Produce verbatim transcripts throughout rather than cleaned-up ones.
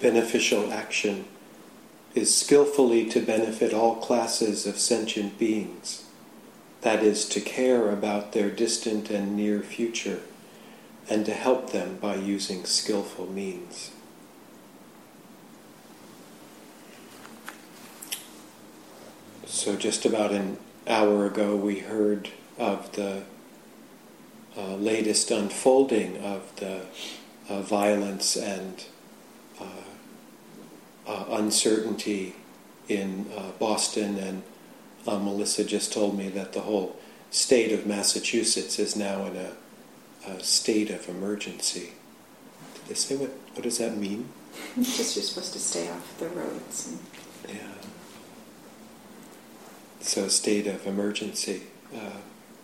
beneficial action is skillfully to benefit all classes of sentient beings, that is, to care about their distant and near future, and to help them by using skillful means. So just about an hour ago we heard of the uh, latest unfolding of the uh, violence and uh, uh, uncertainty in uh, Boston, and uh, Melissa just told me that the whole state of Massachusetts is now in a, a state of emergency. Did they say what? What does that mean? Just you're supposed to stay off the roads. And... Yeah. So, state of emergency, uh,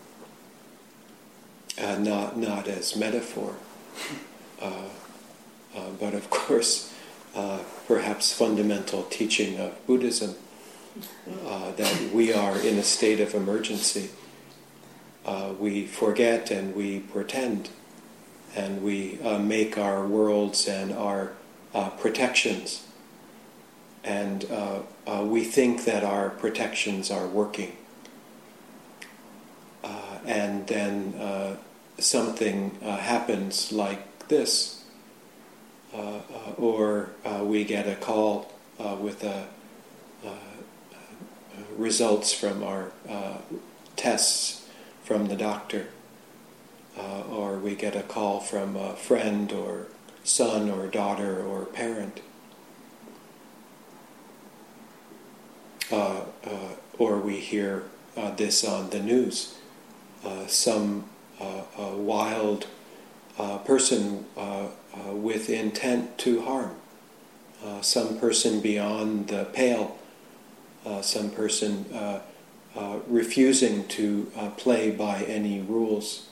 uh, not not as metaphor, uh, uh, but of course, uh, perhaps fundamental teaching of Buddhism, uh, that we are in a state of emergency. Uh, we forget and we pretend, and we uh, make our worlds and our uh, protections. And uh, uh, we think that our protections are working. Uh, and then uh, something uh, happens like this. Uh, uh, or uh, we get a call uh, with a, uh, uh, results from our uh, tests from the doctor. Uh, or we get a call from a friend or son or daughter or parent. Uh, uh, or we hear uh, this on the news. Uh, some uh, uh, wild uh, person uh, uh, with intent to harm. Uh, some person beyond the pale. Uh, some person uh, uh, refusing to uh, play by any rules.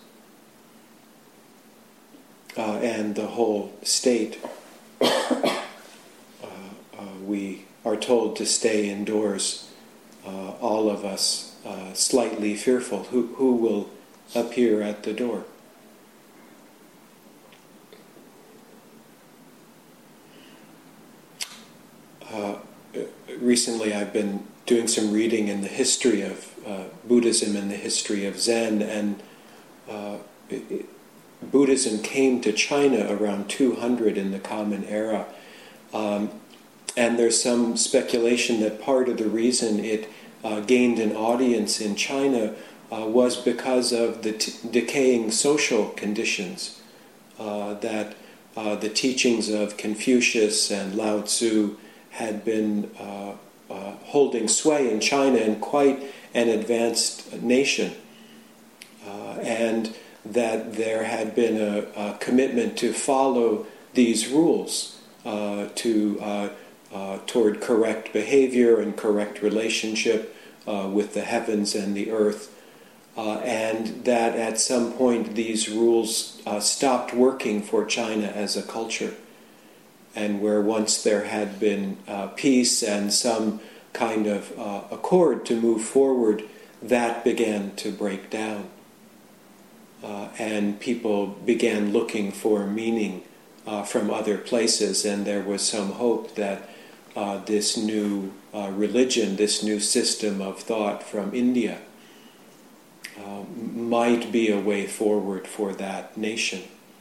Uh, and the whole state, uh, uh, we are told to stay indoors, uh, all of us uh, slightly fearful. Who, who will appear at the door? Uh, recently I've been doing some reading in the history of uh, Buddhism and the history of Zen, and uh, it, it, Buddhism came to China around two hundred in the Common Era. Um, And there's some speculation that part of the reason it uh, gained an audience in China uh, was because of the t- decaying social conditions, uh, that uh, the teachings of Confucius and Lao Tzu had been uh, uh, holding sway in China in quite an advanced nation, uh, and that there had been a, a commitment to follow these rules, uh, to uh, Uh, toward correct behavior and correct relationship uh, with the heavens and the earth, uh, and that at some point these rules uh, stopped working for China as a culture, and where once there had been uh, peace and some kind of uh, accord to move forward, that began to break down, uh, and people began looking for meaning uh, from other places, and there was some hope that Uh, this new uh, religion, this new system of thought from India uh, might be a way forward for that nation.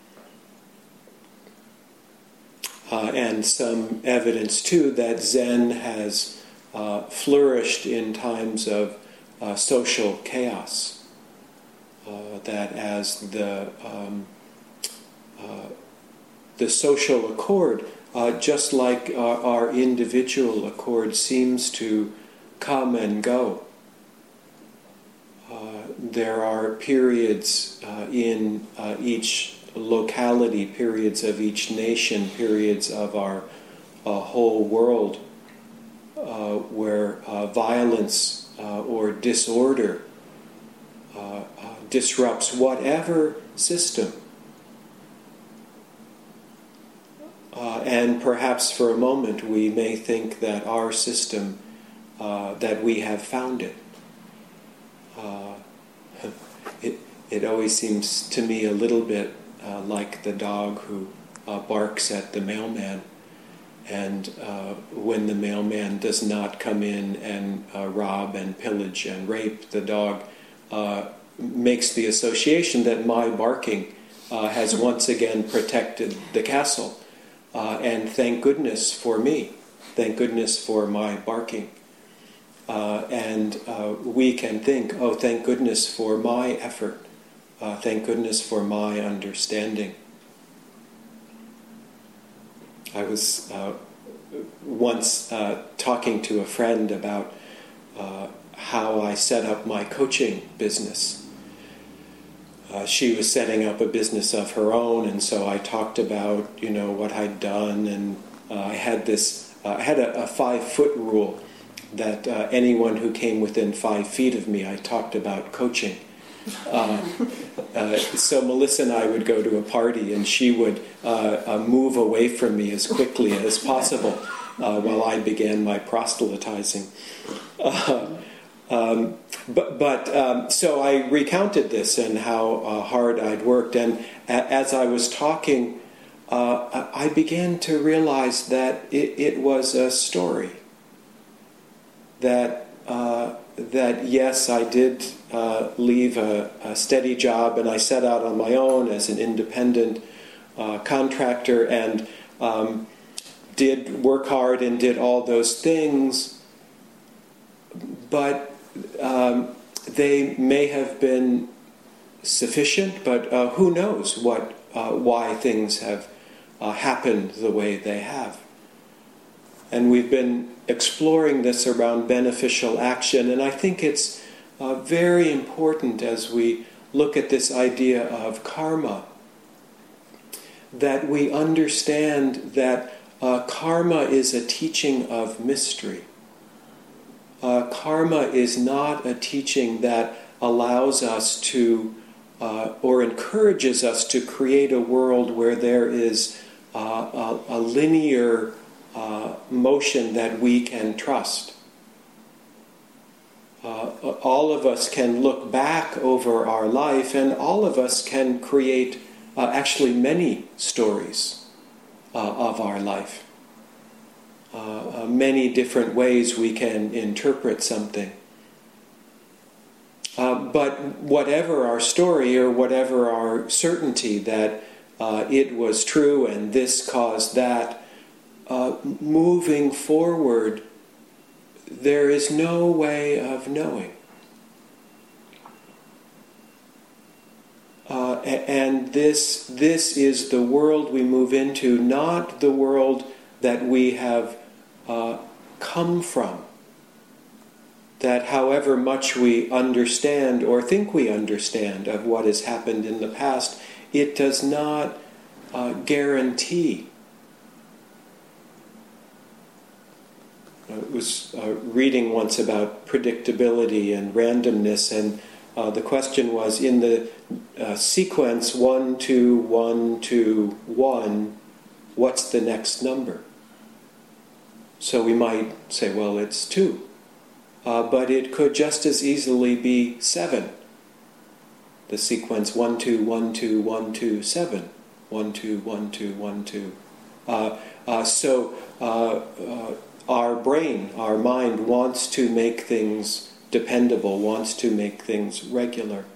Uh, and some evidence, too, that Zen has uh, flourished in times of uh, social chaos. Uh, that as the, um, uh, the social accord, Uh, just like our, our individual accord seems to come and go. Uh, there are periods uh, in uh, each locality, periods of each nation, periods of our uh, whole world uh, where uh, violence uh, or disorder uh, uh, disrupts whatever system. Uh, and perhaps for a moment we may think that our system, uh, that we have found it. Uh, it. It always seems to me a little bit uh, like the dog who uh, barks at the mailman. and uh, when the mailman does not come in and uh, rob and pillage and rape, the dog uh, makes the association that my barking uh, has once again protected the castle. Uh, and thank goodness for me. Thank goodness for my barking. Uh, and uh, we can think, oh, thank goodness for my effort. Uh, thank goodness for my understanding. I was uh, once uh, talking to a friend about uh, how I set up my coaching business. Uh, she was setting up a business of her own, and so I talked about, you know, what I'd done, and uh, I had this, uh, I had a, a five-foot rule that uh, anyone who came within five feet of me, I talked about coaching. Uh, uh, so Melissa and I would go to a party, and she would uh, uh, move away from me as quickly as possible uh, while I began my proselytizing. Uh, um, but but um, so I recounted this and how uh, hard I'd worked, and a- as I was talking, uh, I began to realize that it, it was a story. That uh, that yes, I did uh, leave a, a steady job, and I set out on my own as an independent uh, contractor, and um, did work hard and did all those things. But um, they may have been sufficient, but uh, who knows what uh, why things have uh, happened the way they have. And we've been exploring this around beneficial action, and I think it's uh, very important as we look at this idea of karma, that we understand that uh, karma is a teaching of mystery. Uh, karma is not a teaching that allows us to, uh, or encourages us to create a world where there is uh, a, a linear Uh, motion that we can trust. Uh, all of us can look back over our life, and all of us can create uh, actually many stories uh, of our life. Uh, uh, many different ways we can interpret something. Uh, but whatever our story, or whatever our certainty that uh, it was true and this caused that, Uh, moving forward, there is no way of knowing. Uh, and this, this is the world we move into, not the world that we have uh, come from. That however much we understand or think we understand of what has happened in the past, it does not uh, guarantee. I was uh, reading once about predictability and randomness, and uh, the question was, in the uh, sequence one, two, one, two, one, what's the next number? So we might say, well, it's two. Uh, but it could just as easily be seven. The sequence one, two, one, two, one, two, seven. One, two, one, two, one, two. Uh, uh, so... Uh, uh, Our brain, our mind wants to make things dependable, wants to make things regular.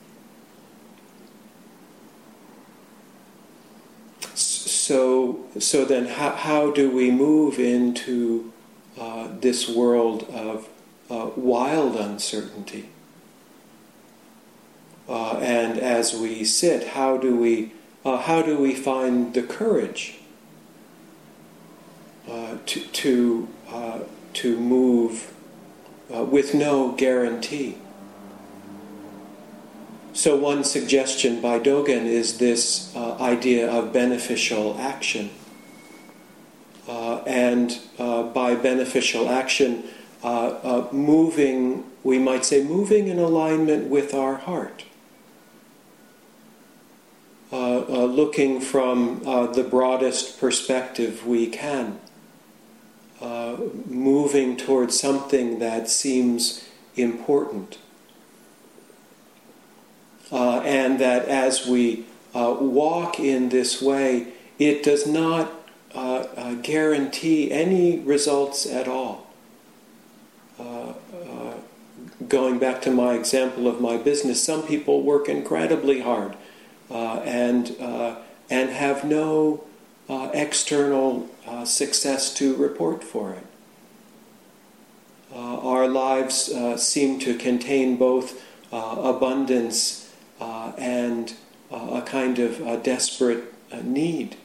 So, so then how, how do we move into uh, this world of uh, wild uncertainty? Uh, and as we sit, how do we, uh, how do we find the courage Uh, to to uh, to move uh, with no guarantee? So one suggestion by Dogen is this uh, idea of beneficial action, uh, and uh, by beneficial action, uh, uh, moving, we might say, moving in alignment with our heart. Uh, uh, looking from uh, the broadest perspective we can. Uh, moving towards something that seems important. Uh, and that as we uh, walk in this way, it does not uh, uh, guarantee any results at all. Uh, uh, going back to my example of my business, some people work incredibly hard uh, and uh, and have no uh, external uh, success to report for it. Uh, our lives uh, seem to contain both uh, abundance uh, and uh, a kind of uh, desperate uh, need.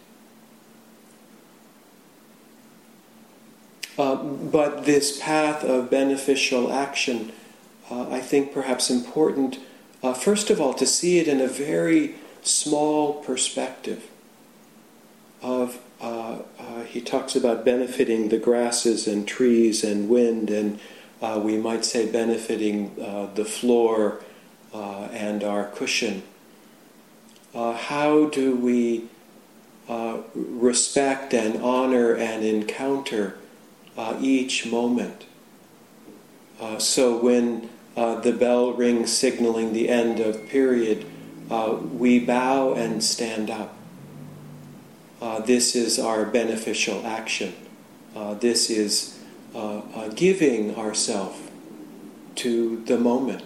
Uh, but this path of beneficial action, uh, I think perhaps important, uh, first of all, to see it in a very small perspective of, uh, uh, he talks about benefiting the grasses and trees and wind, and uh, we might say benefiting uh, the floor uh, and our cushion. Uh, how do we uh, respect and honor and encounter Uh, each moment? Uh, so when uh, the bell rings signaling the end of period, uh, we bow and stand up. Uh, this is our beneficial action. Uh, this is uh, uh, giving ourselves to the moment.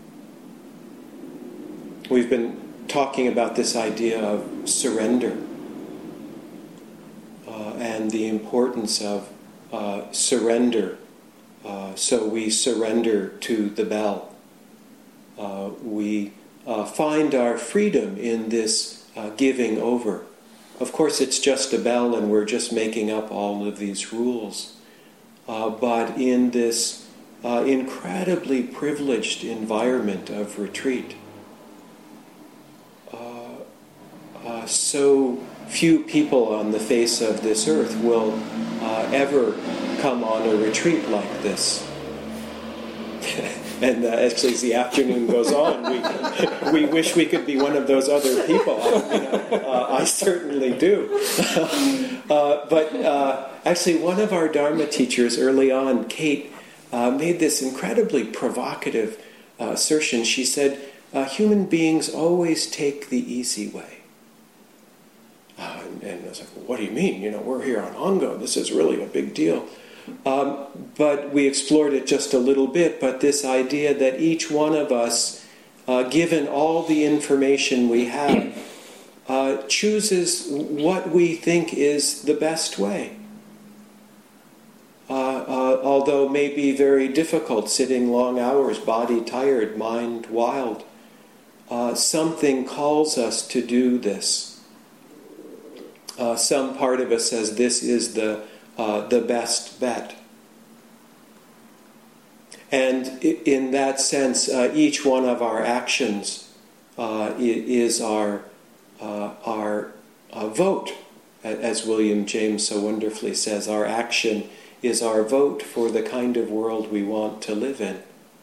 We've been talking about this idea of surrender uh, and the importance of Uh, surrender. Uh, so we surrender to the bell. Uh, we uh, find our freedom in this uh, giving over. Of course, it's just a bell and we're just making up all of these rules. Uh, but in this uh, incredibly privileged environment of retreat, uh, uh, so few people on the face of this earth will uh, ever come on a retreat like this. And uh, actually, as the afternoon goes on, we we wish we could be one of those other people. I, you know, uh, I certainly do. uh, but uh, actually, one of our Dharma teachers early on, Kate, uh, made this incredibly provocative uh, assertion. She said, uh, "Human beings always take the easy way." Uh, and, and I was like, well, what do you mean? You know, we're here on Ongo. This is really a big deal. Um, but we explored it just a little bit. But this idea that each one of us, uh, given all the information we have, uh, chooses what we think is the best way. Uh, uh, although may be very difficult, sitting long hours, body tired, mind wild. Uh, something calls us to do this. Uh, some part of us says this is the uh, the best bet. And in that sense, uh, each one of our actions uh, is our uh, our uh, vote. As William James so wonderfully says, our action is our vote for the kind of world we want to live in.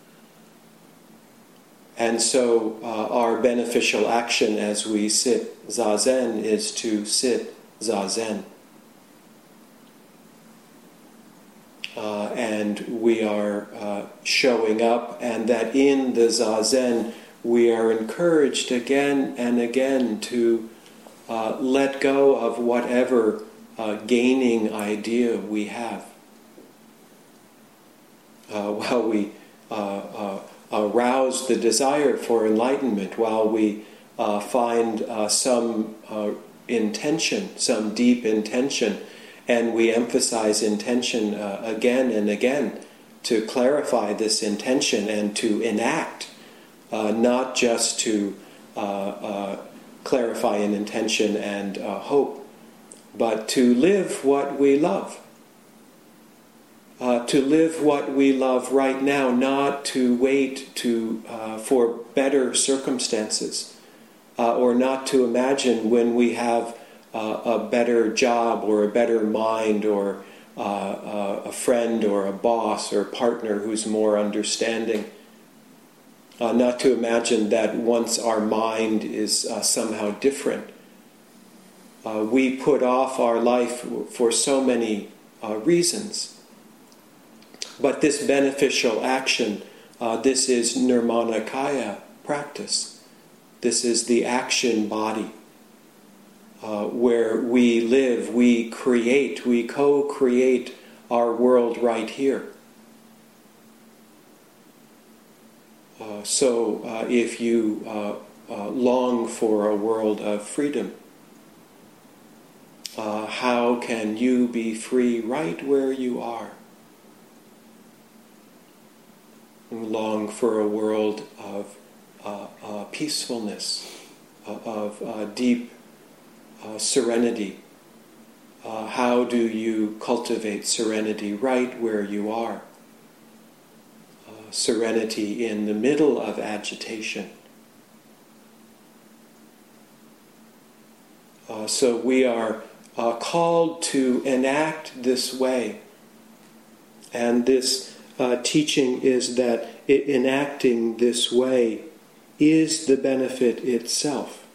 And so uh, our beneficial action as we sit Zazen is to sit Zazen. Uh, and we are uh, showing up, and that in the Zazen we are encouraged again and again to uh, let go of whatever uh, gaining idea we have. Uh, while we uh, uh, arouse the desire for enlightenment, while we uh, find uh, some uh, intention, some deep intention, and we emphasize intention uh, again and again to clarify this intention and to enact, uh, not just to uh, uh, clarify an intention and uh, hope, but to live what we love. Uh, to live what we love right now, not to wait to uh, for better circumstances. Uh, or not to imagine when we have uh, a better job or a better mind or uh, uh, a friend or a boss or partner who's more understanding. Uh, not to imagine that once our mind is uh, somehow different. Uh, we put off our life for so many uh, reasons. But this beneficial action, uh, this is Nirmanakaya practice. This is the action body. uh, where we live, we create, we co-create our world right here. Uh, so uh, if you uh, uh, long for a world of freedom, uh, how can you be free right where you are? Long for a world of uh, uh, peacefulness, uh, of uh, deep uh, serenity. Uh, how do you cultivate serenity right where you are? Uh, serenity in the middle of agitation. Uh, so we are uh, called to enact this way, and this Uh, teaching is that it, enacting this way is the benefit itself.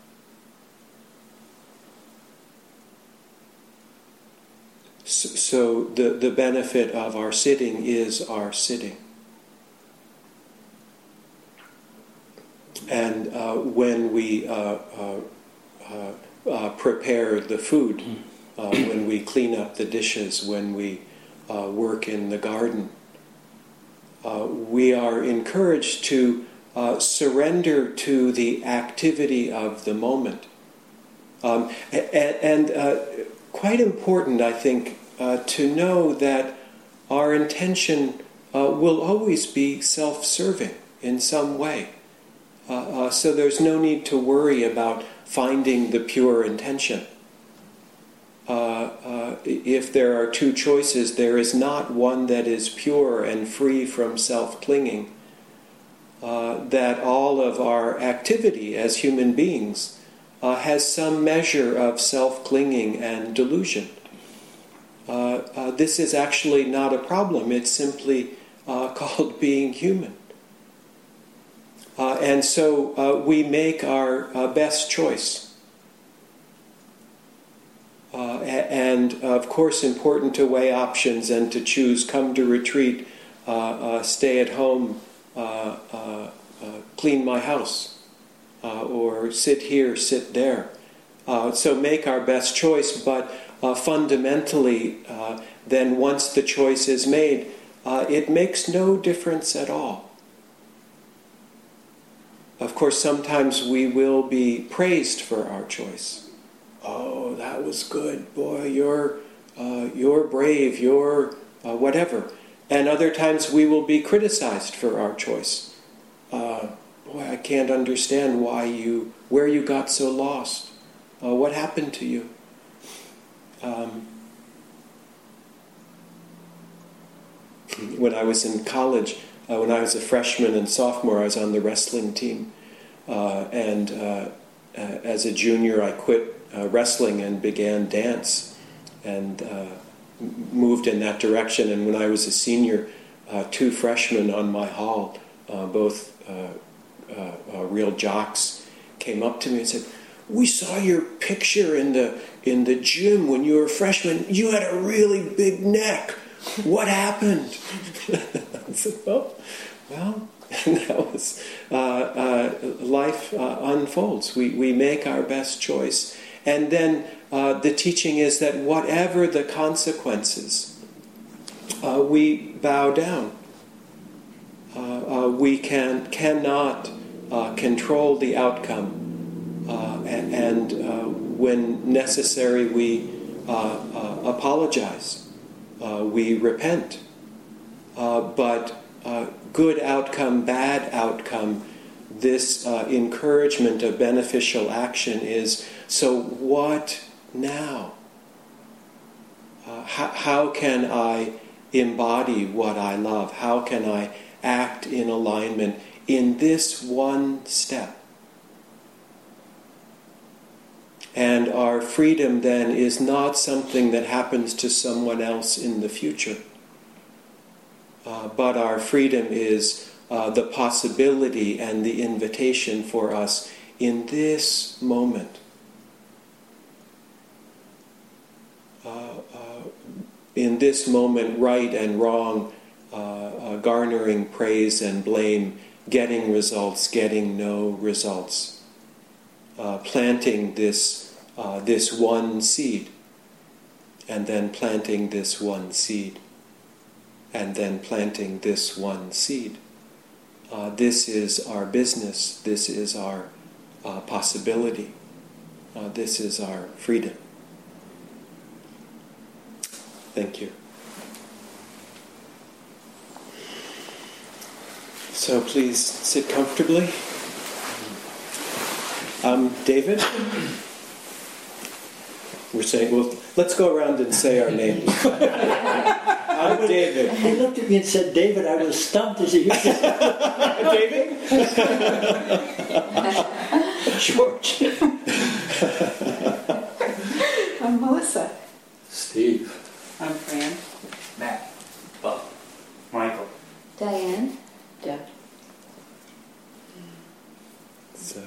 So, so the, the benefit of our sitting is our sitting. And uh, when we uh, uh, uh, uh, prepare the food, uh, when we clean up the dishes, when we uh, work in the garden, Uh, we are encouraged to uh, surrender to the activity of the moment. Um, and and uh, quite important, I think, uh, to know that our intention uh, will always be self-serving in some way. Uh, uh, so there's no need to worry about finding the pure intention. Uh, uh, if there are two choices, there is not one that is pure and free from self-clinging. Uh, that all of our activity as human beings uh, has some measure of self-clinging and delusion. Uh, uh, this is actually not a problem. It's simply uh, called being human. Uh, and so uh, we make our uh, best choice. Uh, and, of course, important to weigh options and to choose come to retreat, uh, uh, stay at home, uh, uh, uh, clean my house, uh, or sit here, sit there. Uh, so make our best choice, but uh, fundamentally, uh, then once the choice is made, uh, it makes no difference at all. Of course, sometimes we will be praised for our choice. Oh, that was good, boy, you're, uh, you're brave, you're uh, whatever. And other times we will be criticized for our choice. Uh, boy, I can't understand why you, where you got so lost. Uh, what happened to you? Um, when I was in college, uh, when I was a freshman and sophomore, I was on the wrestling team. Uh, and uh, uh, as a junior, I quit Uh, wrestling and began dance and uh, moved in that direction. And when I was a senior, uh, two freshmen on my hall, uh, both uh, uh, uh, real jocks, came up to me and said, "We saw your picture in the in the gym when you were a freshman. You had a really big neck. What happened?" I said, "Oh, well." And that was uh, uh, life uh, unfolds. We we make our best choice. And then uh, the teaching is that whatever the consequences, uh, we bow down. Uh, uh, we can cannot uh, control the outcome, uh, and, and uh, when necessary, we uh, uh, apologize. Uh, we repent. Uh, but uh, good outcome, bad outcome. This uh, encouragement of beneficial action is, so what now? Uh, how, how can I embody what I love? How can I act in alignment in this one step? And our freedom then is not something that happens to someone else in the future. Uh, but our freedom is Uh, the possibility and the invitation for us in this moment. Uh, uh, in this moment, right and wrong, uh, uh, garnering praise and blame, getting results, getting no results. Uh, planting this uh, this one seed, and then planting this one seed, and then planting this one seed. Uh, this is our business. This is our uh, possibility. Uh, this is our freedom. Thank you. So please sit comfortably. Um, David? We're saying, well, let's go around and say our names. I'm David. He looked at me and said, David, I was stumped as he used David? George. I'm Melissa. Steve. I'm Fran. Matt. Bob. Michael. Diane. Deb. So,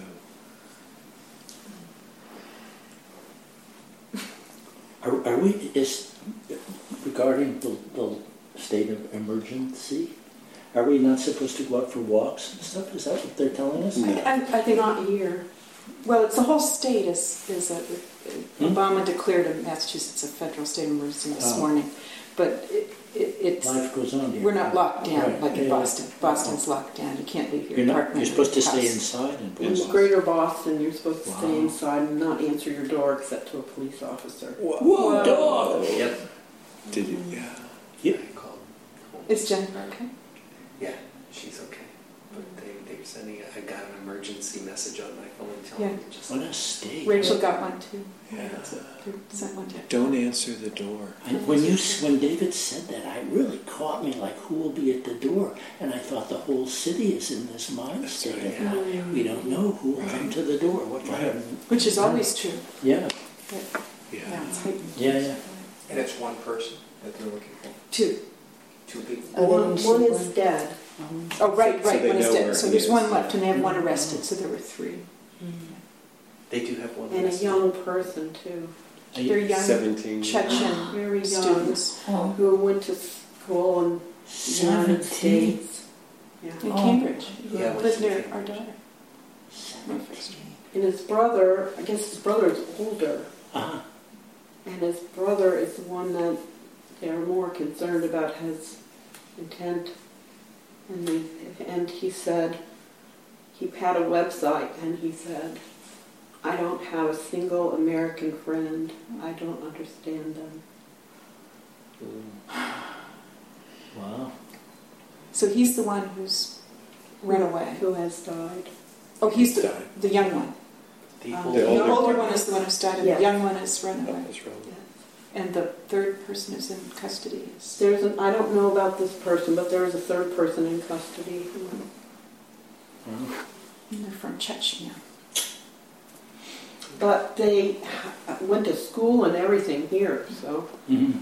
Are, are we, is, regarding the, the state of emergency, are we not supposed to go out for walks and stuff? Is that what they're telling us? No. I, I think not here. Well, it's the whole state is is a, Hmm? Obama declared a Massachusetts a federal state of emergency this Oh. morning, but it, it, it's Life goes on here. we're not locked down Right. like in Yeah. Boston. Boston's locked down. You can't leave your You're, not, apartment. you're supposed to or stay house. inside in In Boston. Greater Boston, you're supposed to Wow. stay inside and not answer your door except to a police officer. Whoa, dog! Yep. Did you? Yeah. Yep. I called. Is Jennifer okay? Yeah, she's okay. But they, they were sending, I got an emergency message on my phone telling Yeah. me just... What a state. Rachel got one too. Yeah. They sent one to Don't answer the door. And when you when David said that, I really caught me like, who will be at the door? And I thought the whole city is in this mind That's state right. of now. We don't know who will come Right. to the door. What kind Right. of Which is always true. yeah, But Yeah. now it's heightened. yeah, yeah. And it's one person that they're looking for. Two. Two people. Oh, they One, didn't one shoot is one. dead. Oh, right, So right. they One is know dead. where So he there's is. one left, and they have one arrested. So there were three. They do have one And a arrested. young person, too. They're young Seventeen. Chechen Very young. students Oh. Who went to school in the United Seventeen. States. Yeah. in Oh. Cambridge. Yeah, Live what's near the- our daughter. Seventeen. And his brother, I guess his brother's older. Uh-huh. And his brother is the one that they're more concerned about his intent. And, they, and he said, he had a website and he said, I don't have a single American friend. I don't understand them. Wow. So he's the one who's run away. Who has died. Oh, he's the, Died. the young one. The Um, older- The the older older one. one is the one who's died, and Yes. the young one is run away. That's right. And the third person who's in custody is. There's an, I don't know about this person, but there is a third person in custody. Wow. And they're from Chechnya. But they ha- went to school and everything here, so. Mm-hmm.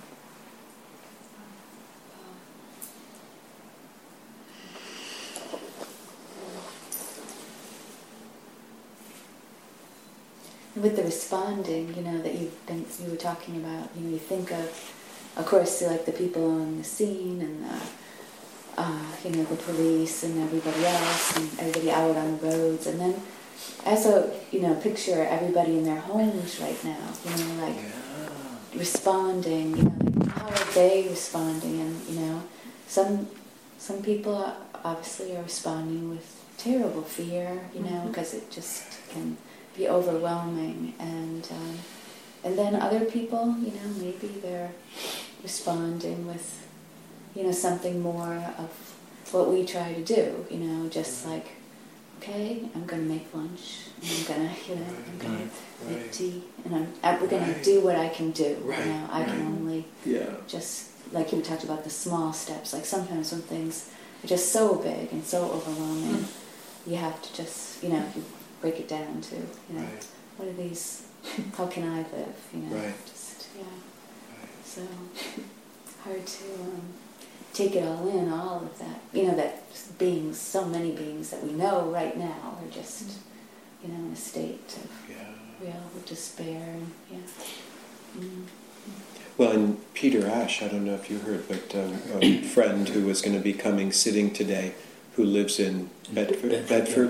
With the responding, you know, that you've been, you were talking about, you know, you think of, of course, like the people on the scene and the, uh, you know, the police and everybody else and everybody out on the roads, and then also, you know, picture everybody in their homes right now, you know, like Yeah. responding, you know, like how are they responding? And you know, some some people are- obviously are responding with terrible fear, you know, Mhm. because it just can be overwhelming, and um, and then other people, you know, maybe they're responding with, you know, something more of what we try to do, you know, just like, okay, I'm going to make lunch, and I'm going to, you know, I'm going to make Right. tea, and I'm, I'm we're going Right. to do what I can do. Right, You know, I can right. only Yeah. just, like you talked about the small steps, like sometimes when things are just so big and so overwhelming, Mm. you have to just, you know, you break it down to, you know, Right. what are these, how can I live, you know, Right. just, yeah, so hard to um, take it all in, all of that, you know, that beings, so many beings that we know right now are just, you know, in a state of Yeah. real despair, and yeah. Mm. Well, and Peter Ash, I don't know if you heard, but um, a friend who was going to be coming sitting today, who lives in Bedford, Bedford, Bedford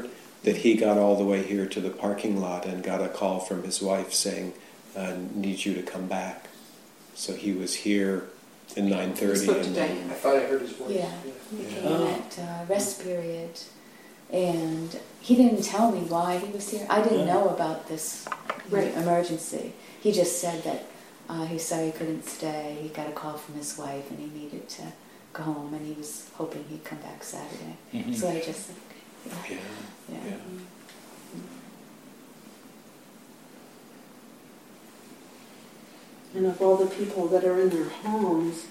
that he got all the way here to the parking lot and got a call from his wife saying, I need you to come back. So he was here at nine thirty. Spoke to And Diane. I thought I heard his voice. Yeah, he Yeah. came Oh. at uh, rest period, and he didn't tell me why he was here. I didn't Yeah. know about this Right. emergency. He just said that uh, he's sorry he couldn't stay. He got a call from his wife, and he needed to go home, and he was hoping he'd come back Saturday. Mhm. So I just said, Yeah, yeah. yeah. And of all the people that are in their homes,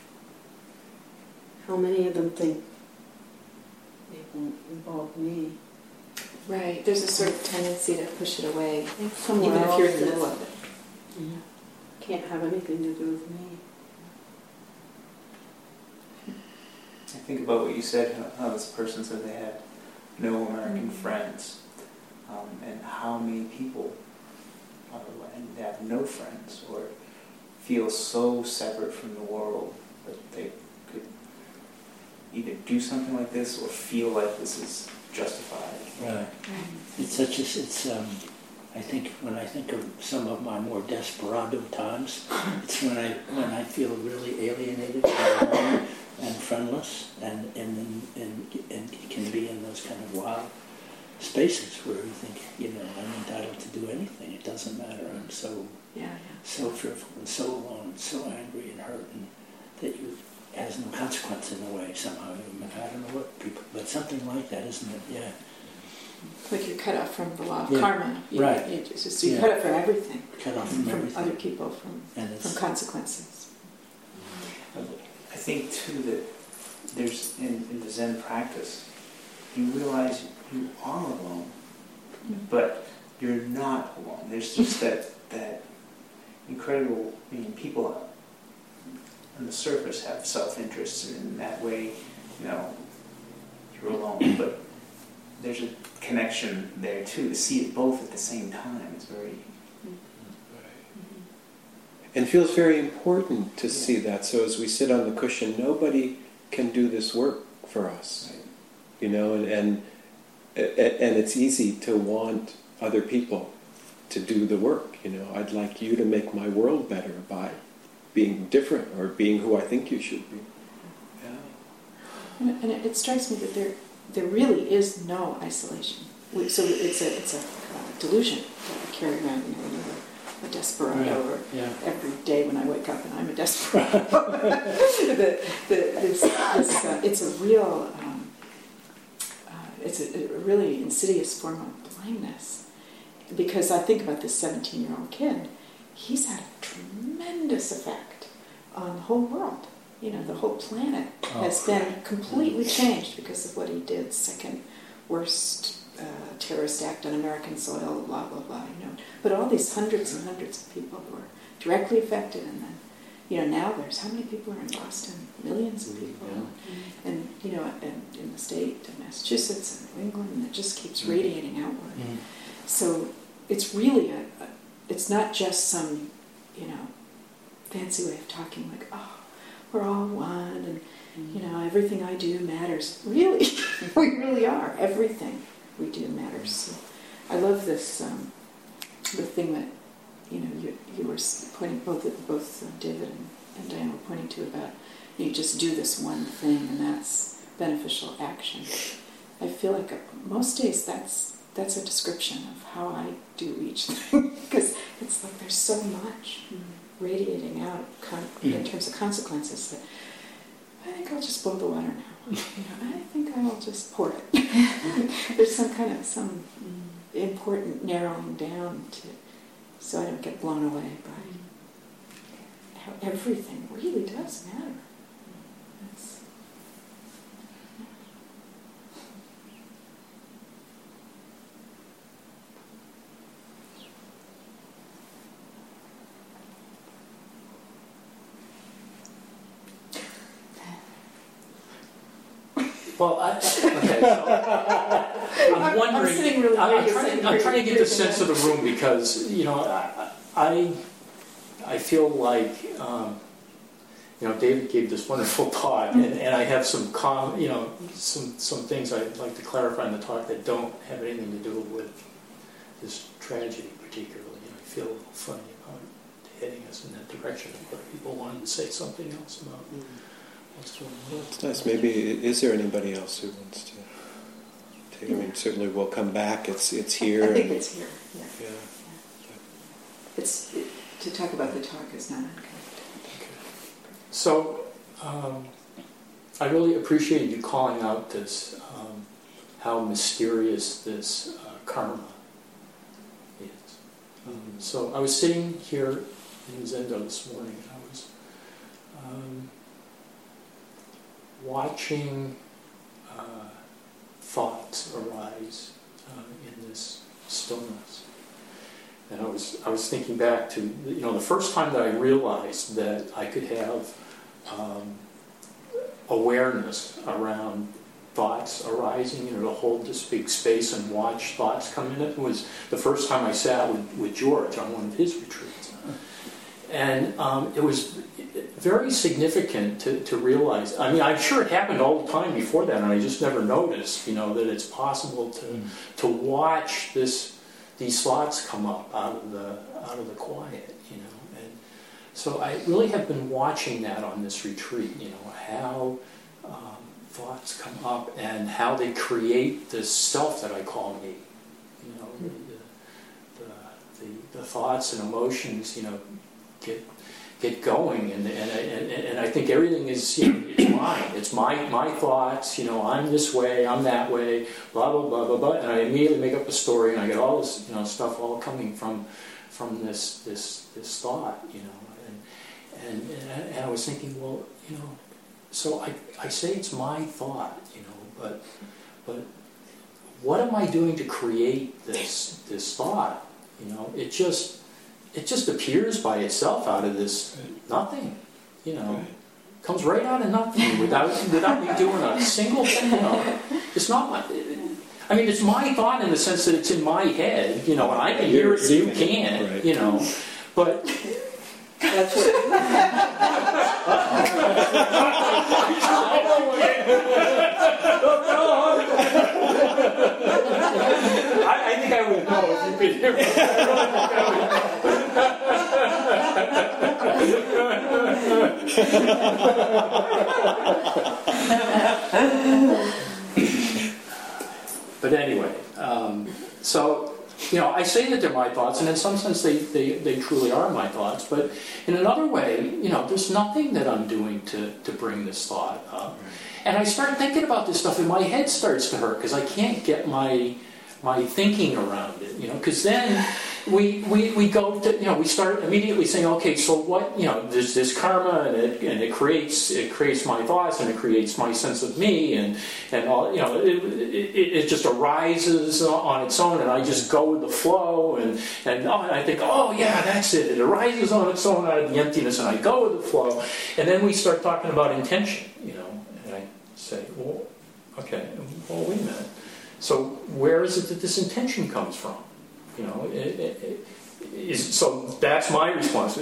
how many of them think it won't involve me? Right. There's a sort of tendency to push it away, Somewhere even if else you're in the it's- middle of it. Yeah. Can't have anything to do with me. I think about what you said, how, how this person said they had no American Mhm. friends, um, and how many people are, and they have no friends or feel so separate from the world that they could either do something like this or feel like this is justified. Right. It's such a, it's, um, I think when I think of some of my more desperado times, it's when I when I feel really alienated and alone and friendless, and and, and and and can be in those kind of wild spaces where you think, you know, I'm entitled to do anything. It doesn't matter. I'm so Yeah, so fearful and so alone and so angry and hurt, and that you it has no consequence in a way somehow. I don't know what people, but something like that, isn't it? Yeah. yeah. Like you're cut off from the law of Yeah. karma. You, Right. You just, just you're Yeah. cut off from everything, Cut off from, from everything. other people, from, And it's from consequences. I think too that there's in, in the Zen practice, you realize you are alone, but you're not alone. There's just that that incredible. I mean, people on the surface have self-interest, and in that way, you know, you're alone. But there's a connection there too. To see it both at the same time is very. And feels very important to Yeah. see that. So as we sit on the cushion, nobody can do this work for us, Right. you know, and, and and it's easy to want other people to do the work. You know, I'd like you to make my world better by being different or being who I think you should be. Yeah. And, and it, it strikes me that there there really is no isolation. We, so it's a it's a uh, delusion that we carry around. You know, when you're a desperado, or yeah. every day when I wake up and I'm a desperado. the, the, this, this, uh, it's a real, um, uh, it's a, a really insidious form of blindness. Because I think about this seventeen-year-old kid, he's had a tremendous effect on the whole world. You know, the whole planet Oh. has been completely changed because of what he did. Second worst uh, terrorist act on American soil, blah, blah, blah, you know. But all these hundreds and hundreds of people who are directly affected, and then, you know, now there's, how many people are in Boston? Millions of people. Yeah. And, you know, and in the state of Massachusetts and New England, and it just keeps radiating outward. Mm. So it's really a, a, it's not just some, you know, fancy way of talking like, oh, we're all one, and, you know, everything I do matters. Really, we really are. Everything we do matters. So I love this, um, the thing that, you know, you, you were pointing, both both uh, David and, and Diane were pointing to about, you just do this one thing, and that's beneficial action. I feel like uh, most days that's that's a description of how I do each thing, because it's like there's so much radiating out con- in terms of consequences that I think I'll just boil the water now. You know, I think I'll just pour it. There's some kind of some important narrowing down to, so I don't get blown away by how everything really does matter. It's, Well, I, okay, so I'm I'm wondering. sitting really I'm, I'm weird. trying, You're I'm trying to get the sitting sense of the room because you know I I, I feel like um, you know, David gave this wonderful talk, and, and I have some, com, you know, some some things I'd like to clarify in the talk that don't have anything to do with this tragedy particularly. And I feel a little funny about heading us in that direction, but people wanted to say something else about what's going on. Well, it's nice. Maybe, is there anybody else who wants to take? I mean, certainly we'll come back. It's it's here. I think and, it's here. Yeah. yeah. It's it, to talk about the talk is not unconnected. So, um, I really appreciate you calling out this, um, how mysterious this uh, karma is. Um, so I was sitting here in Zendo this morning, and I was um, watching uh, thoughts arise uh, in this stillness. And I was I was thinking back to, you know, the first time that I realized that I could have um, awareness around thoughts arising, you know, to hold this big space and watch thoughts come in. It was the first time I sat with, with George on one of his retreats. And um, it was very significant to, to realize, I mean, I'm sure it happened all the time before that, and I just never noticed, you know, that it's possible to mm. to watch this these thoughts come up out of the out of the quiet, you know. And so I really have been watching that on this retreat, you know, how um, thoughts come up and how they create this self that I call me, you know, the, the, the, the thoughts and emotions, you know, get get going, and and, and and I think everything is, you know, it's mine. It's my my thoughts. You know, I'm this way, I'm that way, blah blah blah blah blah, and I immediately make up a story, and I get all this, you know, stuff all coming from from this this this thought, you know, and and and, and I was thinking, well, you know, so I I say it's my thought, you know, but but what am I doing to create this this thought? You know, it just. It just appears by itself out of this nothing, you know, right. Comes right out of nothing without without me doing a single thing. You know, it's not my. I mean, it's my thought in the sense that it's in my head, you know, and I can hear it, you can't, right. You know, but. That's what. I, I think I would know if you could hear me. But anyway, um, so, you know, I say that they're my thoughts, and in some sense they, they, they truly are my thoughts, but in another way, you know, there's nothing that I'm doing to, to bring this thought up. And I start thinking about this stuff, and my head starts to hurt, because I can't get my my thinking around it, you know, because then we, we we go to, you know, we start immediately saying, okay, so what, you know, there's this karma, and it and it creates it creates my thoughts, and it creates my sense of me, and and all, you know, it, it, it just arises on its own, and I just go with the flow, and and, oh, and I think, oh yeah, that's it, it arises on its own out of the emptiness, and I go with the flow, and then we start talking about intention, you know, and I say, well, okay, well, wait a minute. So where is it that this intention comes from? You know, it, it, it is, so that's my response.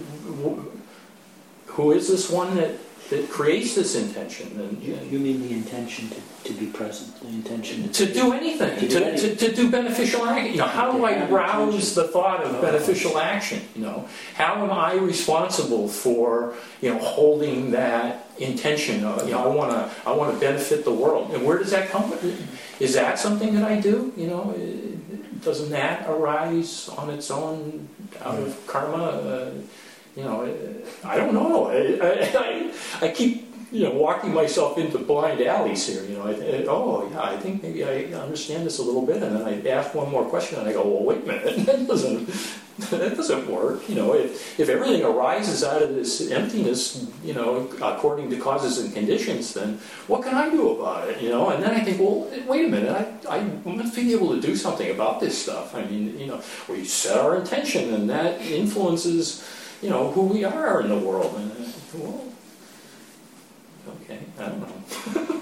Who is this one that, that creates this intention? And, you, you mean the intention to, to be present, the intention to, to do anything, to, to, do, anything. To, to do beneficial action. You know, how do I rouse the thought of beneficial action? You know, how am I responsible for, you know, holding that intention? Uh, you know, I want to I want to benefit the world, and where does that come from? Is that something that I do? You know, doesn't that arise on its own out of karma? Uh, you know, I don't know. I, I, I keep, you know, walking myself into blind alleys here. You know, I, I, oh yeah, I think maybe I understand this a little bit, and then I ask one more question, and I go, well, wait a minute, that doesn't that doesn't work. You know, if if everything arises out of this emptiness, you know, according to causes and conditions, then what can I do about it? You know, and then I think, well, wait a minute, I I must be able to do something about this stuff. I mean, you know, we set our intention, and that influences, you know, who we are in the world. And I think, well, okay, I don't know.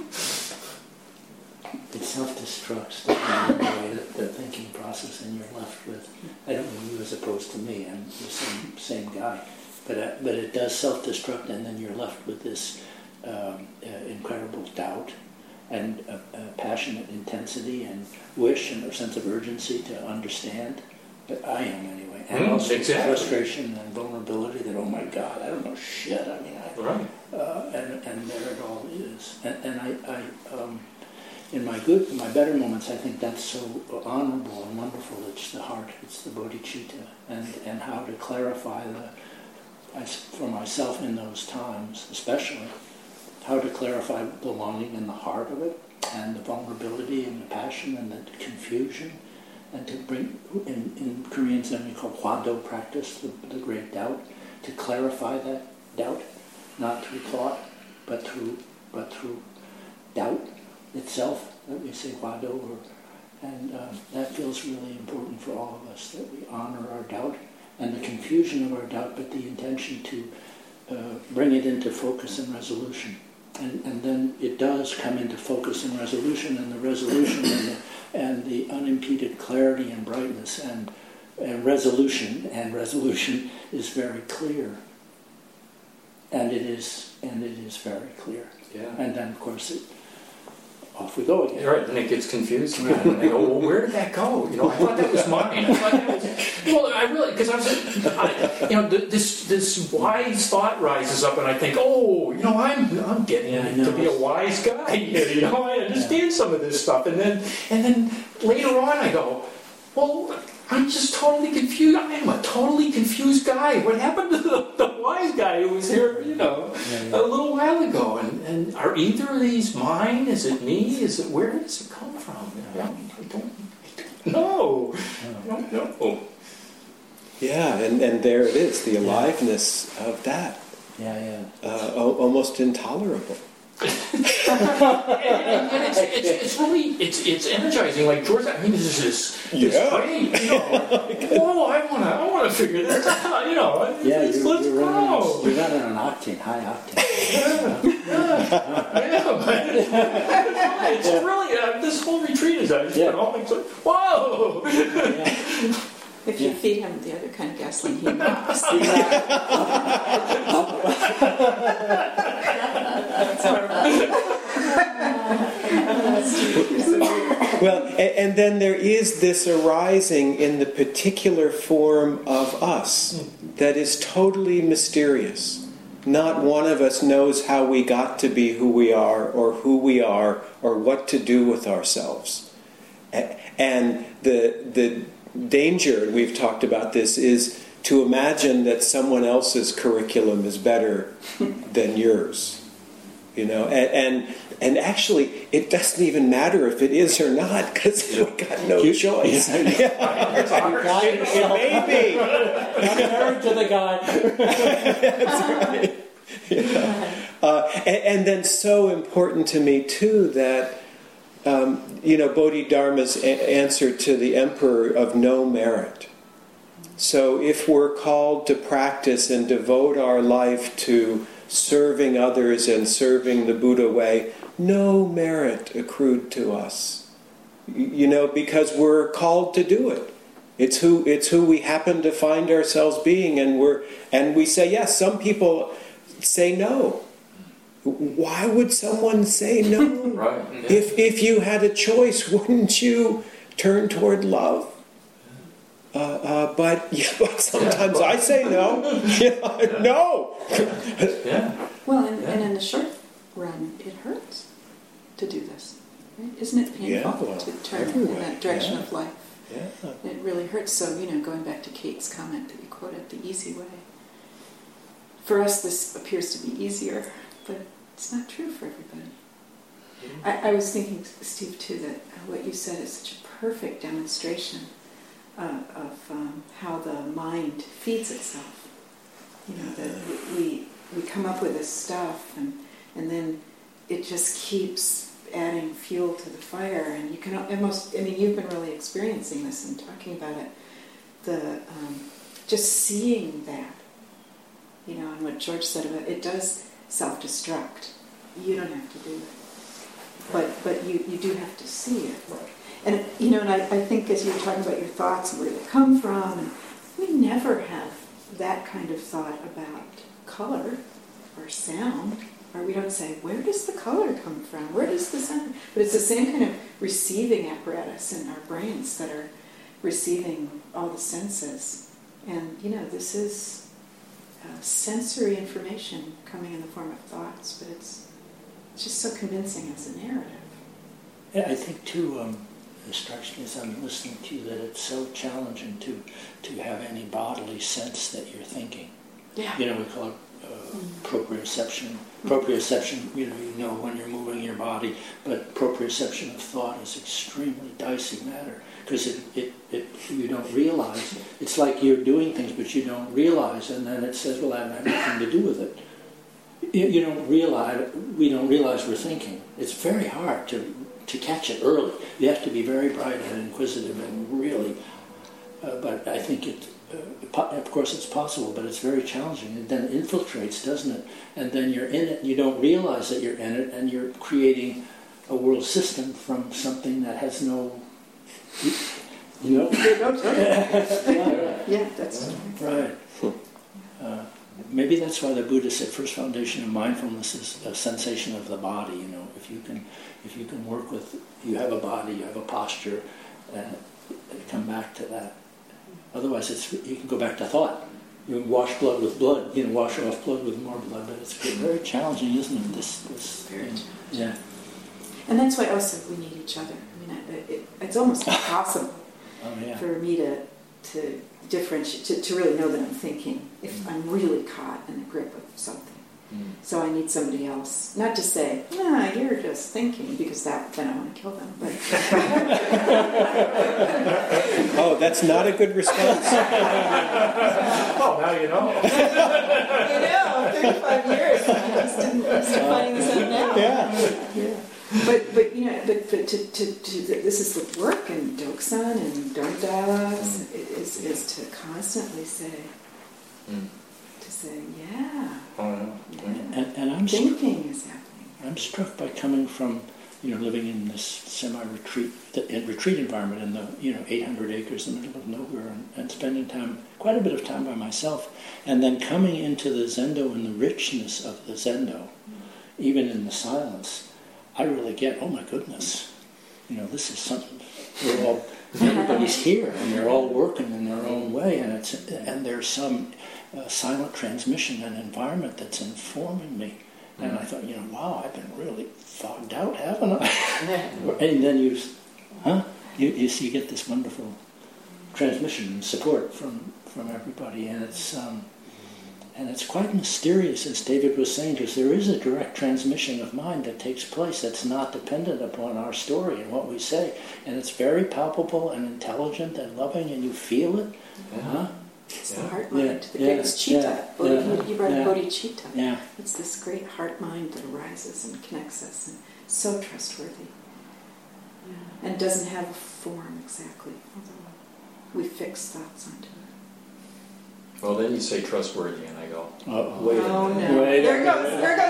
It self-destructs the, the, the thinking process, and you're left with, I don't mean you as a person, close to me. I'm the same same guy, but uh, but it does self-destruct, and then you're left with this um, uh, incredible doubt and uh, uh, passionate intensity and wish and a sense of urgency to understand. But I am anyway, and Mm, also exactly. frustration and vulnerability. That oh my God, I don't know shit. I mean, I, Right. uh, and and there it all is. And, and I, I um, in my good, my better moments, I think that's so honorable and wonderful. It's the heart, it's the bodhicitta, and and how to clarify the, I, for myself in those times, especially, how to clarify the longing in the heart of it, and the vulnerability and the passion and the confusion, and to bring, in, in Korean Zen we call Hwado practice, the, the great doubt, to clarify that doubt, not through thought, but through but through doubt itself, that we say Hwado, or, and um, that feels really important for all of us, that we honor our doubt and the confusion of our doubt, but the intention to uh, bring it into focus and resolution. And, and then it does come into focus and resolution, and the resolution and the, and the unimpeded clarity and brightness and, and resolution and resolution is very clear. And it is, and it is very clear. Yeah. And then, of course, it, off we go again. Right, and it gets confusing. And they go, well, where did that go? You know, I thought that was mine. I thought that was... Well, I really, because I was, I, you know, th- this this wise thought rises up, and I think, oh, you know, I'm I'm getting Yeah, to be a wise guy here. You know, I understand Yeah. some of this stuff, and then and then later on, I go, well, I'm just totally confused. I am a totally confused guy. What happened to the, the wise guy who was here, you know, Yeah, yeah. a little while ago? And, and are either of these mine? Is it me? Is it, where does it come from? You know, I don't, I don't know. I don't know. Yeah, and, and there it is, the aliveness of that, Yeah, yeah. uh, o- almost intolerable. and, and, and it's, it's, it's really, it's it's energizing. Like George, I mean, this is this Yeah. great. You know, whoa, I wanna, I wanna figure this out. You know, Yeah, let's, you're, let's you're, running go. on, you're running on octane, high octane. Yeah, but it's really, uh, this whole retreat is, uh, Yeah. you know, like, whoa! Yeah. If you Yeah. feed him the other kind of gasoline, he knocks. Well, a- and then there is this arising in the particular form of us that is totally mysterious. Not one of us knows how we got to be who we are, or who we are, or what to do with ourselves. A- And the the danger, and we've talked about this, is to imagine that someone else's curriculum is better than yours. You know, and, and and actually, it doesn't even matter if it is or not, because we got no choice. You got It yourself. may be. Not married to the guy. That's right. Yeah. Uh, and, and then so important to me too that um, you know, Bodhidharma's a- answer to the emperor of no merit. So if we're called to practice and devote our life to serving others and serving the Buddha way, no merit accrued to us. You know, because we're called to do it. It's who it's who we happen to find ourselves being, and we're and we say yes. Some people say no. Why would someone say no? Right. Yeah. If if you had a choice, wouldn't you turn toward love? Uh, uh, but, yeah, but sometimes I say no. Yeah, no. Yeah. Well, and, Yeah. and in the short run, it hurts to do this. Right? Isn't it painful Yeah, well, to turn in everywhere, that direction yeah. of life? Yeah. It really hurts. So, you know, going back to Kate's comment that you quoted, the easy way. For us, this appears to be easier, but it's not true for everybody. I, I was thinking, Steve, too, that what you said is such a perfect demonstration uh, of um, how the mind feeds itself. You know, that we we come up with this stuff, and and then it just keeps adding fuel to the fire. And you can almost, I mean, you've been really experiencing this and talking about it. The um, just seeing that, you know, and what George said about it does self-destruct. You don't have to do it, but but you, you do have to see it. And you know, and I, I think as you were talking about your thoughts and where they come from, and we never have that kind of thought about color or sound, or we don't say, where does the color come from? Where does the sound? But it's the same kind of receiving apparatus in our brains that are receiving all the senses. And, you know, this is uh, sensory information coming in the form of thoughts, but it's, it's just so convincing as a narrative. Yeah, I think too, um, it strikes me as I'm listening to you that it's so challenging to to have any bodily sense that you're thinking. Yeah. You know, we call it uh, proprioception. Proprioception, you know, you know when you're moving your body, but proprioception of thought is extremely dicey matter because it, it, it you don't realize. It's like you're doing things, but you don't realize, and then it says, well, I have nothing to do with it. You, you don't realize, we don't realize we're thinking. It's very hard to to catch it early. You have to be very bright and inquisitive and really, uh, but I think it, uh, of course it's possible, but it's very challenging. And then it infiltrates, doesn't it? And then you're in it, and you don't realize that you're in it, and you're creating a world system from something that has no, you know? yeah, yeah, that's right. Uh, maybe that's why the Buddha said first foundation of mindfulness is a sensation of the body, you know. If you can if you can work with, you have a body, you have a posture, and come back to that. Otherwise, it's you can go back to thought. You can wash blood with blood, you know, wash off blood with more blood, but it's very challenging, isn't it? This, this very challenging. Yeah. And that's why also we need each other. I mean, it, it, it's almost impossible oh, yeah. for me to to differentiate, to, to really know that I'm thinking if mm. I'm really caught in the grip of something. Mm. So I need somebody else, not to say, "Ah, you're just thinking," because that then I want to kill them. But oh, that's not a good response. Oh, now you know. You know, thirty-five years. I'm just, I'm just finding this out now. Yeah. Yeah. But but you know, but, but to, to, to this is the work in Doksan and Dharma dialogues mm. is is to constantly say. Mm. To say, yeah, oh, yeah. And, and I'm thinking struck, is happening. I'm struck by coming from, you know, living in this semi-retreat the, retreat environment in the, you know, eight hundred acres in the middle of nowhere, and, and spending time, quite a bit of time by myself, and then coming into the Zendo and the richness of the Zendo, mm. even in the silence, I really get, oh my goodness, you know, this is something. We're all, everybody's here, and they're all working in their own way, and it's and there's some. Uh, silent transmission and environment that's informing me. And I thought, you know, wow, I've been really fogged out, haven't I? And then you, huh? You, you see, you get this wonderful transmission and support from, from everybody, and it's um, and it's quite mysterious, as David was saying, because there is a direct transmission of mind that takes place that's not dependent upon our story and what we say, and it's very palpable and intelligent and loving, and you feel it, yeah. huh? It's yeah. the heart mind, yeah. the yeah. greatest chitta. Yeah. Bodhi, Yeah. you brought yeah. bodhicitta. Yeah. It's this great heart mind that arises and connects us, and so trustworthy. Yeah. And doesn't have a form exactly, although we fix thoughts onto it. Well, then you say trustworthy, and I go, Uh-oh. wait Oh a minute. no! Wait there a goes,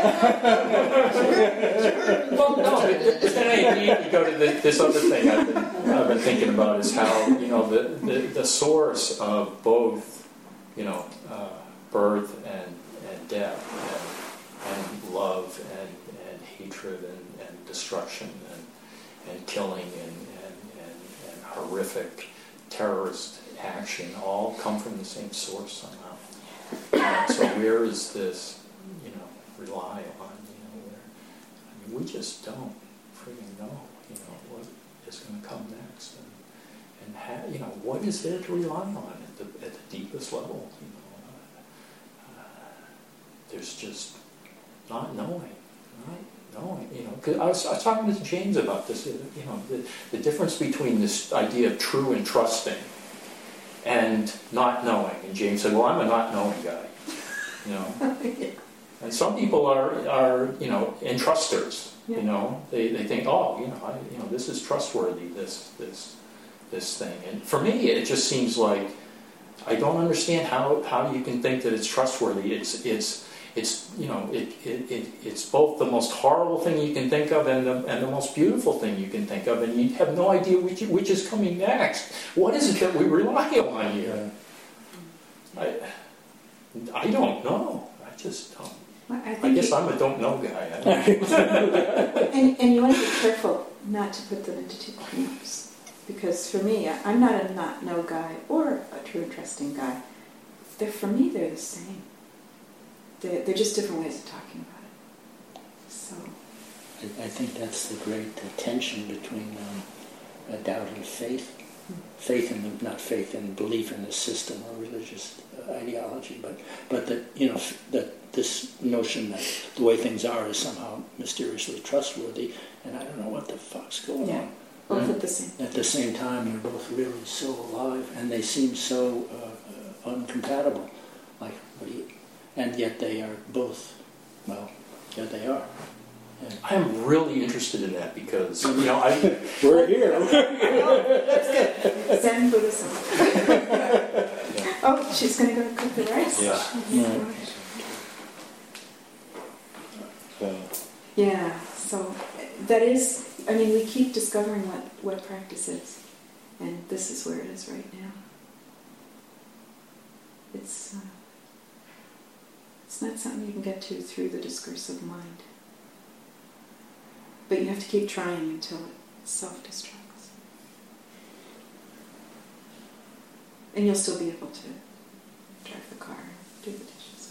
there goes. Well, no, but then you, you go to the, this other thing I've been, I've been thinking about is how, you know, the, the, the source of both, you know, uh, birth and, and death and, and love and, and hatred and, and destruction and, and killing and, and, and, and horrific terrorist action all come from the same source somehow. Uh, so where is this, you know, rely on, you know, where, I mean, we just don't freaking know, you know, what is going to come next, and, and ha- you know, what is there to rely on at the, at the deepest level, you know, uh, uh, there's just not knowing, right? Knowing, you know, because I was, I was talking to James about this, you know, the, the difference between this idea of true and trusting and not knowing. And James said, well, I'm a not knowing guy, you know. Yeah. And some people are, are you know, entrusters, yeah. you know. They, they think, oh, you know, I, you know, this is trustworthy, this, this, this thing. And for me, it just seems like I don't understand how, how you can think that it's trustworthy. It's, it's, it's you know, it, it, it, it's both the most horrible thing you can think of and the, and the most beautiful thing you can think of, and you have no idea which, which is coming next. What is it that we rely on here? I, I don't know. I just don't. Well, I, I think guess you, I'm a don't know guy. I don't and, and you want to be careful not to put them into two camps. Because for me, I, I'm not a not know guy or a true and trusting guy. They're, for me, they're the same. They're, they're just different ways of talking about it. So. I, I think that's the great uh, tension between um, uh, doubt and faith. Faith in the, not faith in belief in the system or religious uh, ideology, but but that you know f- that this notion that the way things are is somehow mysteriously trustworthy, and I don't know what the fuck's going Yeah. on. Both And at the same. at the same time, you're both really so alive, and they seem so uh, uh, uncompatible. Like, what do you? And yet they are both. Well, yeah, they are. Yeah. I'm really interested in that because, you know, I... We're here. That's good. Zen Buddhism. Oh, she's going to go cook the rice. Yeah. Yeah. Well, Yeah. So that is. I mean, we keep discovering what what practice is, and this is where it is right now. It's uh, it's not something you can get to through the discursive mind. But you have to keep trying until it self-destructs. And you'll still be able to drive the car and do the dishes.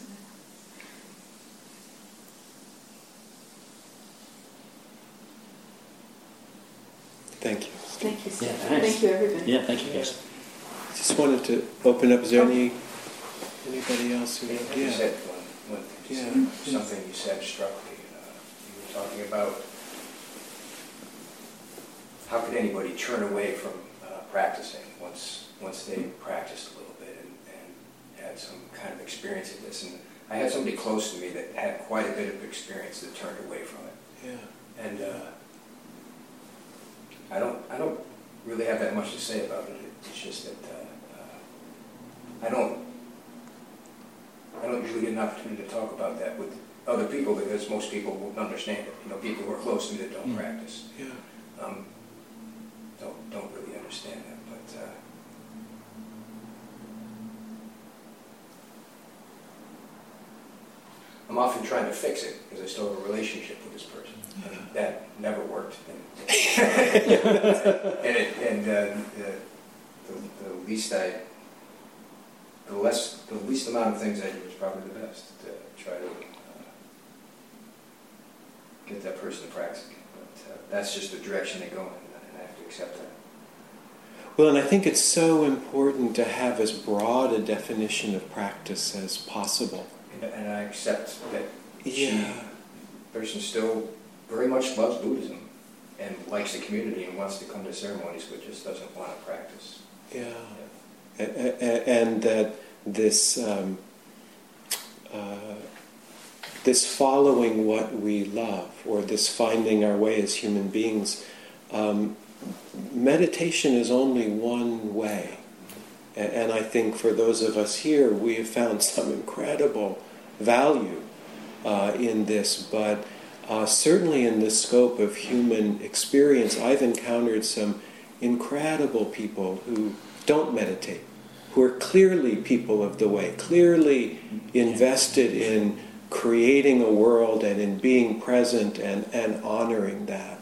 thank you. Thank you, Steve. Yeah, thanks. Thank you, everybody. Yeah, thank you guys. Just wanted to open up. Is there any anybody else who? You Yeah. said one, one thing, Yeah. you said, something you said struck me. Uh, you were talking about how could anybody turn away from uh, practicing once once they practiced a little bit and, and had some kind of experience of this. And I had somebody close to me that had quite a bit of experience that turned away from it. Yeah. And uh, I don't I don't really have that much to say about it. It's just that uh, uh, I don't I don't usually get an opportunity to talk about that with other people because most people won't understand it. You know, people who are close to me that don't Mm. practice Yeah. um, don't don't really understand that. But uh, I'm often trying to fix it because I still have a relationship with this person. And that never worked. And, and, it, and uh, the, the, the least I, the less, the least amount of things I do is probably the best to try to uh, get that person to practice again. But uh, that's just the direction they go in, and I have to accept that. Well, and I think it's so important to have as broad a definition of practice as possible. And, and I accept that she, Yeah. the person still very much loves Buddhism and likes the community and wants to come to ceremonies, but just doesn't want to practice. Yeah. Yeah. A- a- And that this um, uh, this following what we love, or this finding our way as human beings, um, meditation is only one way. A- And I think for those of us here, we have found some incredible value uh, in this, but uh, certainly in the scope of human experience, I've encountered some incredible people who don't meditate, who are clearly people of the way, clearly invested in creating a world and in being present and, and honoring that.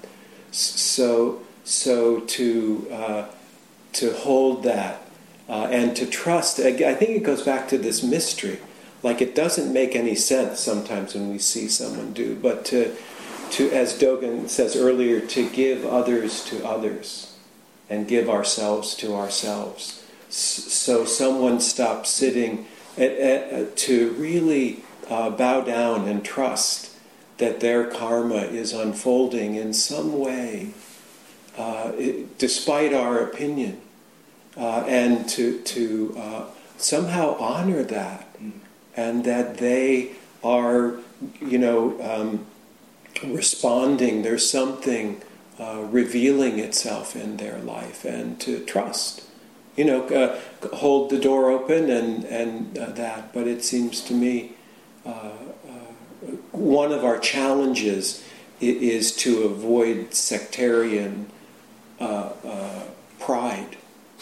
So, so to uh, to hold that uh, and to trust, I think it goes back to this mystery. Like, it doesn't make any sense sometimes when we see someone do, but to, to, as Dogen says earlier, to give others to others and give ourselves to ourselves. So someone stops sitting at, at, to really uh, bow down and trust that their karma is unfolding in some way, uh, it, despite our opinion, uh, and to, to uh, somehow honor that, mm. and that they are, you know, um, responding. There's something uh, revealing itself in their life, and to trust. You know, uh, hold the door open and, and uh, that. But it seems to me uh, uh, one of our challenges is to avoid sectarian uh, uh, pride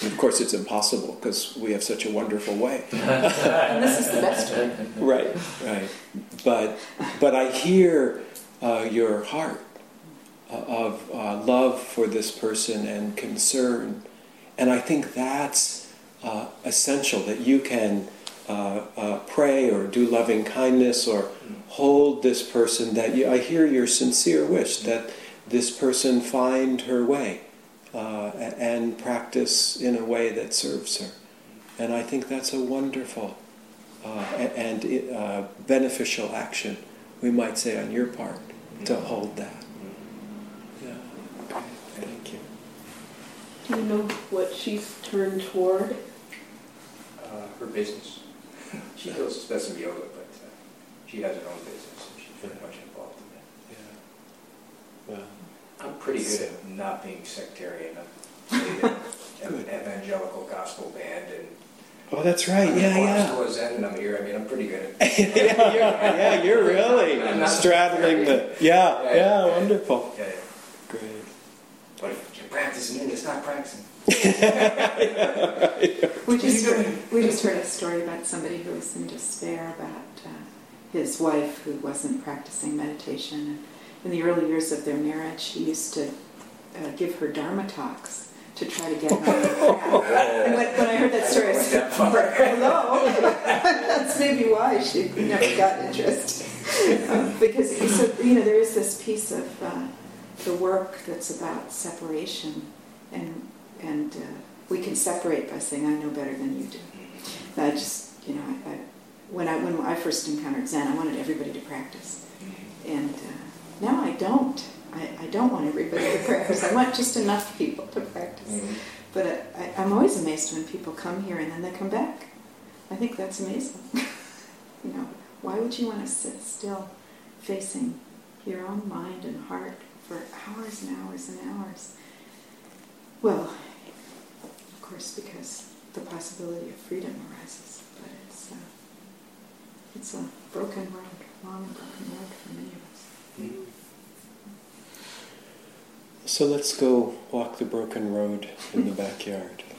And of course, it's impossible because we have such a wonderful way. And this is the best way. Right, right. But but I hear uh, your heart uh, of uh, love for this person and concern, and I think that's uh, essential. That you can uh, uh, pray or do loving kindness or hold this person. That you, I hear your sincere wish that this person find her way uh, and practice in a way that serves her, and I think that's a wonderful Uh, and uh, beneficial action, we might say, on your part, to hold that. Yeah. Okay. Thank you. Do you know what she's turned toward? Uh, her business. She does, does some yoga, but uh, she has her own business, and she's very much involved in that. Yeah. Well, I'm pretty good at not being sectarian. I'm an evangelical gospel band, and oh, that's right. Yeah, yeah. I was Zen, and I'm here. I mean, I'm pretty good at yeah, you're, yeah, you're really straddling the. Yeah, yeah, yeah, wonderful. Yeah, yeah. Great. But if you're practicing it, it's not practicing. We just heard, we just heard a story about somebody who was in despair about uh, his wife who wasn't practicing meditation. And in the early years of their marriage, he used to uh, give her Dharma talks to try to get her on the path. And when, when I heard that story, I said, hello. That's maybe why she never got interest. Um, because so, you know, there is this piece of uh, the work that's about separation, and and uh, we can separate by saying, I know better than you do. And I just, you know, I, I, when I when I first encountered Zen, I wanted everybody to practice, and uh, now I don't. I, I don't want everybody to practice. I want just enough people to practice. Mm-hmm. But I, I'm always amazed when people come here and then they come back. I think that's amazing. You know, why would you want to sit still facing your own mind and heart for hours and hours and hours? Well, of course, because the possibility of freedom arises. But it's uh, it's a broken road, long and broken road for many of us. Mm-hmm. So let's go walk the broken road in the backyard.